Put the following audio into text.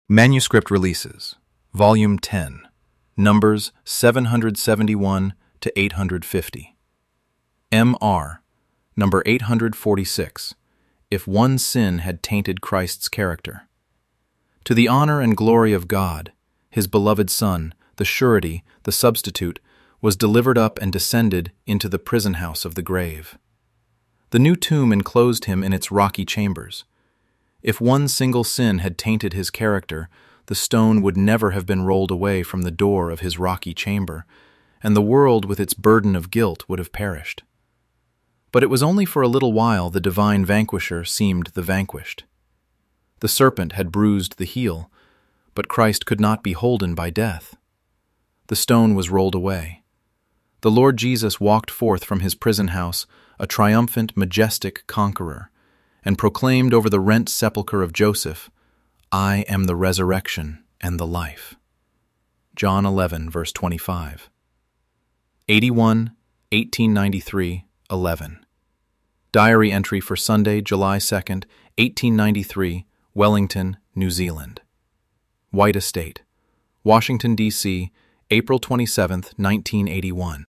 Manuscript Releases, Volume 10, Numbers 771 to 850. M.R., Number 846, If One Sin Had Tainted Christ's Character. To the honor and glory of God, His beloved Son, the surety, the substitute, was delivered up and descended into the prison house of the grave. The new tomb enclosed him in its rocky chambers. If one single sin had tainted his character, the stone would never have been rolled away from the door of his rocky chamber, and the world with its burden of guilt would have perished. But it was only for a little while the divine vanquisher seemed the vanquished. The serpent had bruised the heel, but Christ could not be holden by death. The stone was rolled away. The Lord Jesus walked forth from his prison house, a triumphant, majestic conqueror, and proclaimed over the rent sepulchre of Joseph, I am the resurrection and the life. John 11, verse 25. 81, 1893, 11. Diary entry for Sunday, July 2nd, 1893, Wellington, New Zealand. White Estate, Washington, D.C., April 27, 1981.